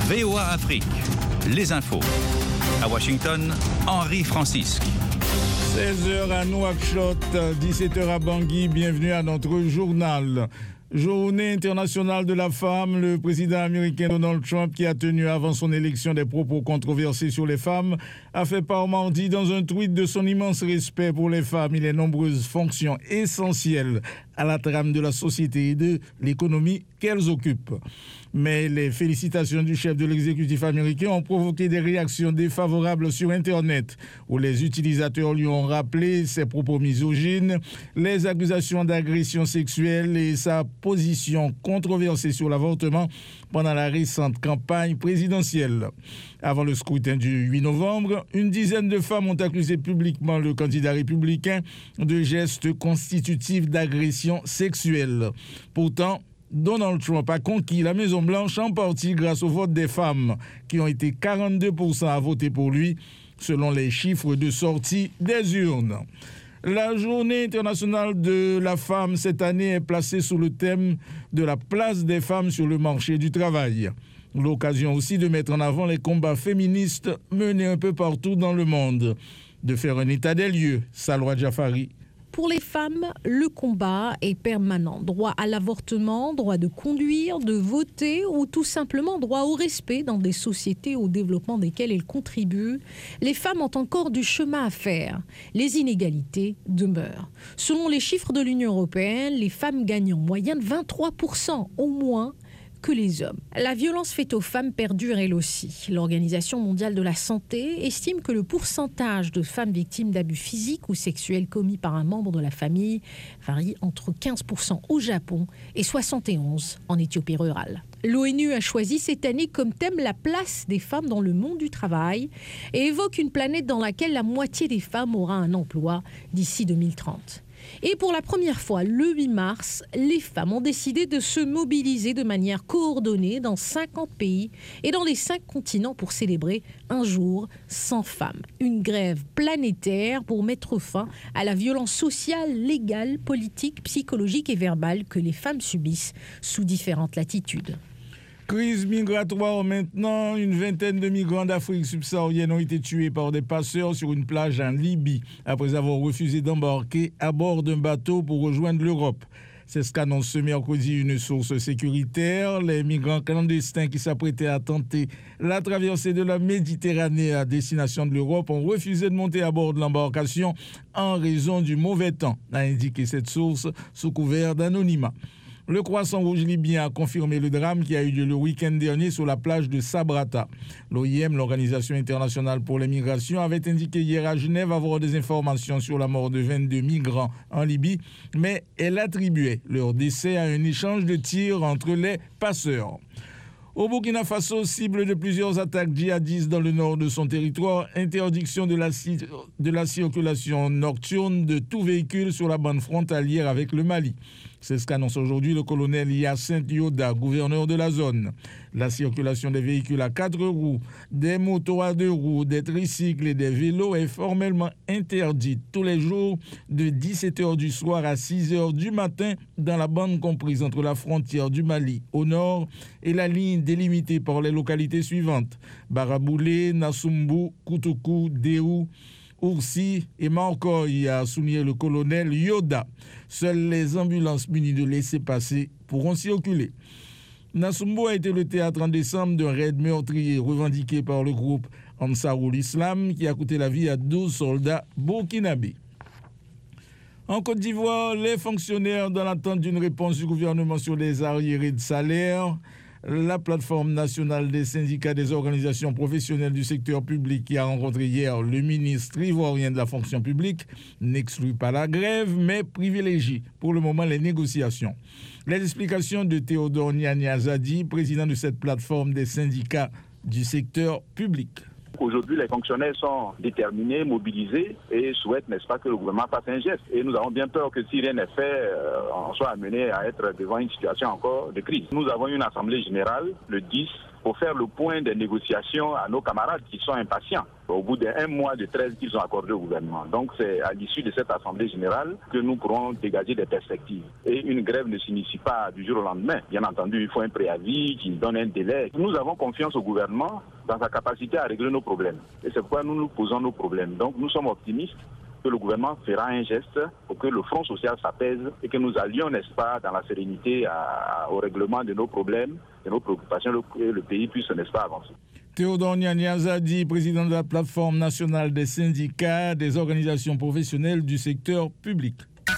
VOA Afrique, les infos. À Washington, Henri Francisque. 16h à Nouakchott, 17h à Bangui, bienvenue à notre journal. Journée internationale de la femme, le président américain Donald Trump, qui a tenu avant son élection des propos controversés sur les femmes, a fait part mardi dans un tweet de son immense respect pour les femmes et les nombreuses fonctions essentielles à la trame de la société et de l'économie qu'elles occupent. Mais les félicitations du chef de l'exécutif américain ont provoqué des réactions défavorables sur Internet, où les utilisateurs lui ont rappelé ses propos misogynes, les accusations d'agression sexuelle et sa position controversée sur l'avortement pendant la récente campagne présidentielle. Avant le scrutin du 8 novembre, une dizaine de femmes ont accusé publiquement le candidat républicain de gestes constitutifs d'agression sexuelle. Pourtant, Donald Trump a conquis la Maison-Blanche en partie grâce au vote des femmes, qui ont été 42% à voter pour lui, selon les chiffres de sortie des urnes. La journée internationale de la femme cette année est placée sous le thème de la place des femmes sur le marché du travail. L'occasion aussi de mettre en avant les combats féministes menés un peu partout dans le monde. De faire un état des lieux, Salwa Jafari. Pour les femmes, le combat est permanent. Droit à l'avortement, droit de conduire, de voter ou tout simplement droit au respect dans des sociétés au développement desquelles elles contribuent. Les femmes ont encore du chemin à faire. Les inégalités demeurent. Selon les chiffres de l'Union européenne, les femmes gagnent en moyenne 23% au moins que les hommes. La violence faite aux femmes perdure elle aussi. L'Organisation mondiale de la santé estime que le pourcentage de femmes victimes d'abus physiques ou sexuels commis par un membre de la famille varie entre 15% au Japon et 71% en Éthiopie rurale. L'ONU a choisi cette année comme thème la place des femmes dans le monde du travail et évoque une planète dans laquelle la moitié des femmes aura un emploi d'ici 2030. Et pour la première fois, le 8 mars, les femmes ont décidé de se mobiliser de manière coordonnée dans 50 pays et dans les 5 continents pour célébrer un jour sans femmes. Une grève planétaire pour mettre fin à la violence sociale, légale, politique, psychologique et verbale que les femmes subissent sous différentes latitudes. Crise migratoire maintenant, une vingtaine de migrants d'Afrique subsaharienne ont été tués par des passeurs sur une plage en Libye après avoir refusé d'embarquer à bord d'un bateau pour rejoindre l'Europe. C'est ce qu'annonce ce mercredi une source sécuritaire. Les migrants clandestins qui s'apprêtaient à tenter la traversée de la Méditerranée à destination de l'Europe ont refusé de monter à bord de l'embarcation en raison du mauvais temps, a indiqué cette source sous couvert d'anonymat. Le Croissant-Rouge libyen a confirmé le drame qui a eu lieu le week-end dernier sur la plage de Sabrata. L'OIM, l'Organisation internationale pour les migrations, avait indiqué hier à Genève avoir des informations sur la mort de 22 migrants en Libye, mais elle attribuait leur décès à un échange de tirs entre les passeurs. Au Burkina Faso, cible de plusieurs attaques djihadistes dans le nord de son territoire, interdiction de la circulation nocturne de tout véhicule sur la bande frontalière avec le Mali. C'est ce qu'annonce aujourd'hui le colonel Hyacinthe Yoda, gouverneur de la zone. La circulation des véhicules à 4 roues, des motos à 2 roues, des tricycles et des vélos est formellement interdite tous les jours de 17h du soir à 6h du matin dans la bande comprise entre la frontière du Mali au nord et la ligne délimitée par les localités suivantes: Baraboulé, Nassumbu, Koutoukou, Déou, Oursi et Marcoy, a souligné le colonel Yoda. Seules les ambulances munies de laissez-passer pourront circuler. Nassumbu a été le théâtre en décembre d'un raid meurtrier revendiqué par le groupe Ansarul Islam qui a coûté la vie à 12 soldats burkinabés. En Côte d'Ivoire, les fonctionnaires dans l'attente d'une réponse du gouvernement sur les arriérés de salaire. La plateforme nationale des syndicats des organisations professionnelles du secteur public qui a rencontré hier le ministre ivoirien de la fonction publique n'exclut pas la grève, mais privilégie pour le moment les négociations. Les explications de Théodore Niani-Azadi, président de cette plateforme des syndicats du secteur public. Aujourd'hui, les fonctionnaires sont déterminés, mobilisés et souhaitent, n'est-ce pas, que le gouvernement fasse un geste. Et nous avons bien peur que si rien n'est fait, on soit amené à être devant une situation encore de crise. Nous avons une assemblée générale le 10 pour faire le point des négociations à nos camarades qui sont impatients au bout d'un mois de trêve qu'ils ont accordé au gouvernement. Donc c'est à l'issue de cette Assemblée générale que nous pourrons dégager des perspectives. Et une grève ne s'initie pas du jour au lendemain. Bien entendu, il faut un préavis qui donne un délai. Nous avons confiance au gouvernement dans sa capacité à régler nos problèmes. Et c'est pourquoi nous nous posons nos problèmes. Donc nous sommes optimistes que le gouvernement fera un geste pour que le front social s'apaise et que nous allions, n'est-ce pas, dans la sérénité au règlement de nos problèmes, de nos préoccupations, et le pays puisse, n'est-ce pas, avancer. Théodore Nianiazadi, président de la plateforme nationale des syndicats des organisations professionnelles du secteur public.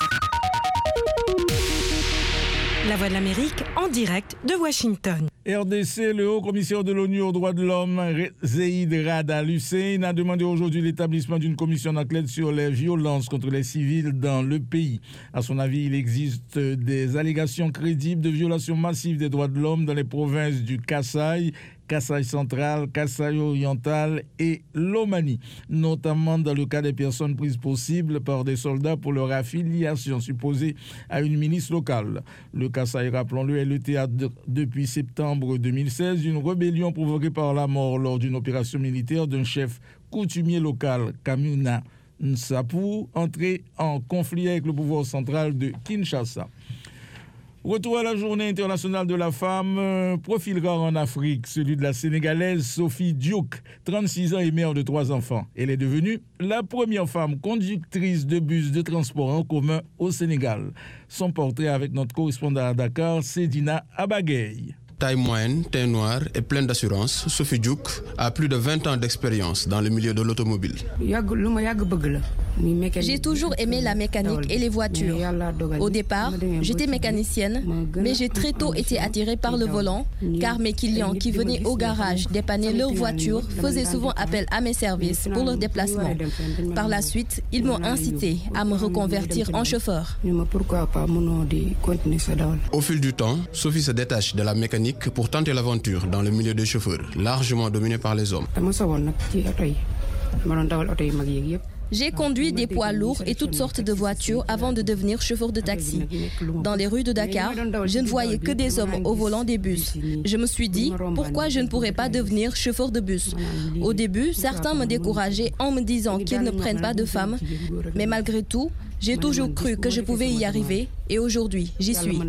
La Voix de l'Amérique en direct de Washington. RDC, le haut commissaire de l'ONU aux droits de l'homme, Zeid Ra'ad Al Hussein, a demandé aujourd'hui l'établissement d'une commission d'enquête sur les violences contre les civils dans le pays. À son avis, il existe des allégations crédibles de violations massives des droits de l'homme dans les provinces du Kasaï, Kasaï central, Kasaï oriental et l'Omani, notamment dans le cas des personnes prises pour cible par des soldats pour leur affiliation supposée à une milice locale. Le Kasaï, rappelons-le, est le théâtre depuis septembre 2016 d'une rébellion provoquée par la mort lors d'une opération militaire d'un chef coutumier local, Kamuna Nsapu, entré en conflit avec le pouvoir central de Kinshasa. Retour à la journée internationale de la femme, profil rare en Afrique, celui de la Sénégalaise Sophie Diouk, 36 ans et mère de 3 enfants. Elle est devenue la première femme conductrice de bus de transport en commun au Sénégal. Son portrait avec notre correspondant à Dakar, Sedina Abagay. Taille moyenne, teint noir et pleine d'assurance, Sophie Diouk a plus de 20 ans d'expérience dans le milieu de l'automobile. J'ai toujours aimé la mécanique et les voitures. Au départ, j'étais mécanicienne, mais j'ai très tôt été attirée par le volant, car mes clients qui venaient au garage dépanner leur voiture faisaient souvent appel à mes services pour leur déplacement. Par la suite, ils m'ont incité à me reconvertir en chauffeur. Au fil du temps, Sophie se détache de la mécanique pour tenter l'aventure dans le milieu des chauffeurs, largement dominé par les hommes. J'ai conduit des poids lourds et toutes sortes de voitures avant de devenir chauffeur de taxi. Dans les rues de Dakar, je ne voyais que des hommes au volant des bus. Je me suis dit, pourquoi je ne pourrais pas devenir chauffeur de bus? Au début, certains me décourageaient en me disant qu'ils ne prennent pas de femmes. Mais malgré tout, j'ai toujours cru que je pouvais y arriver et aujourd'hui, j'y suis.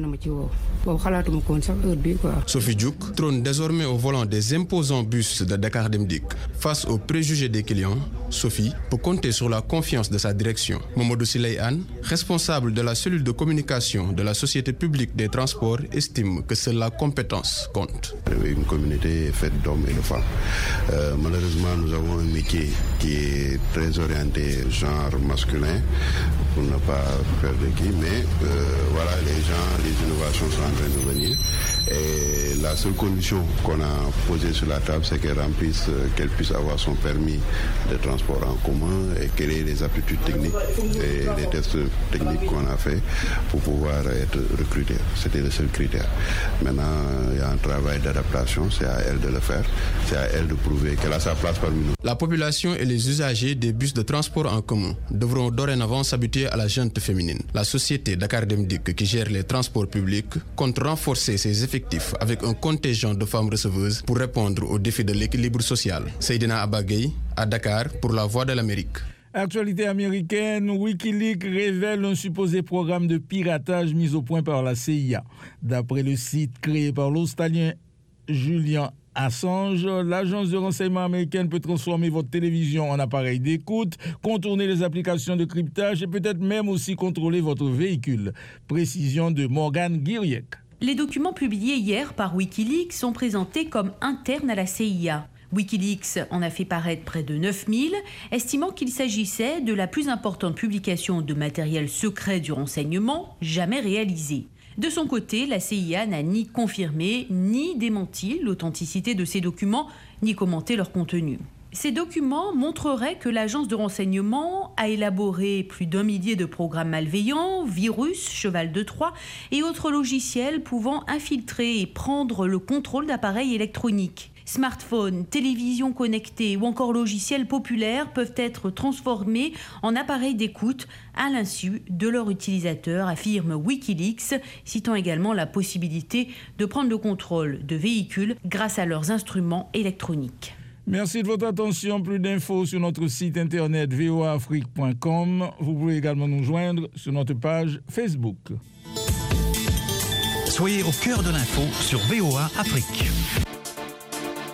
Sophie Diouk trône désormais au volant des imposants bus de Dakar Dem Dikk. Face aux préjugés des clients, Sophie peut compter sur la confiance de sa direction. Mamadou Siley Anne, responsable de la cellule de communication de la Société publique des transports, estime que seule la compétence compte. Une communauté est faite d'hommes et de femmes. Malheureusement, nous avons un métier qui est très orienté genre masculin, pour ne pas faire de qui, mais voilà, les innovations sont en train de venir. Et la seule condition qu'on a posée sur la table, c'est qu'elle puisse avoir son permis de transport en commun et qu'elle ait les aptitudes techniques et les tests techniques qu'on a fait pour pouvoir être recrutée. C'était le seul critère. Maintenant, il y a un travail d'adaptation, c'est à elle de le faire, c'est à elle de prouver qu'elle a sa place parmi nous. La population et les usagers des bus de transport en commun devront dorénavant s'habituer à la junte féminine. La société Dakar Dem Dikk, qui gère les transports publics, compte renforcer ses effectifs avec un contingent de femmes receveuses pour répondre aux défis de l'équilibre social. Seydina Abagay, à Dakar, pour la Voix de l'Amérique. Actualité américaine, Wikileaks révèle un supposé programme de piratage mis au point par la CIA. D'après le site créé par l'Australien Julian Assange, l'agence de renseignement américaine peut transformer votre télévision en appareil d'écoute, contourner les applications de cryptage et peut-être même aussi contrôler votre véhicule. Précision de Morgan Guiriec. Les documents publiés hier par Wikileaks sont présentés comme internes à la CIA. Wikileaks en a fait paraître près de 9000, estimant qu'il s'agissait de la plus importante publication de matériel secret du renseignement jamais réalisée. De son côté, la CIA n'a ni confirmé ni démenti l'authenticité de ces documents, ni commenté leur contenu. Ces documents montreraient que l'agence de renseignement a élaboré plus d'1 millier de programmes malveillants, virus, cheval de Troie et autres logiciels pouvant infiltrer et prendre le contrôle d'appareils électroniques. Smartphones, télévisions connectées ou encore logiciels populaires peuvent être transformés en appareils d'écoute à l'insu de leur utilisateur, affirme Wikileaks, citant également la possibilité de prendre le contrôle de véhicules grâce à leurs instruments électroniques. Merci de votre attention. Plus d'infos sur notre site internet voaafrique.com. Vous pouvez également nous joindre sur notre page Facebook. Soyez au cœur de l'info sur VOA Afrique.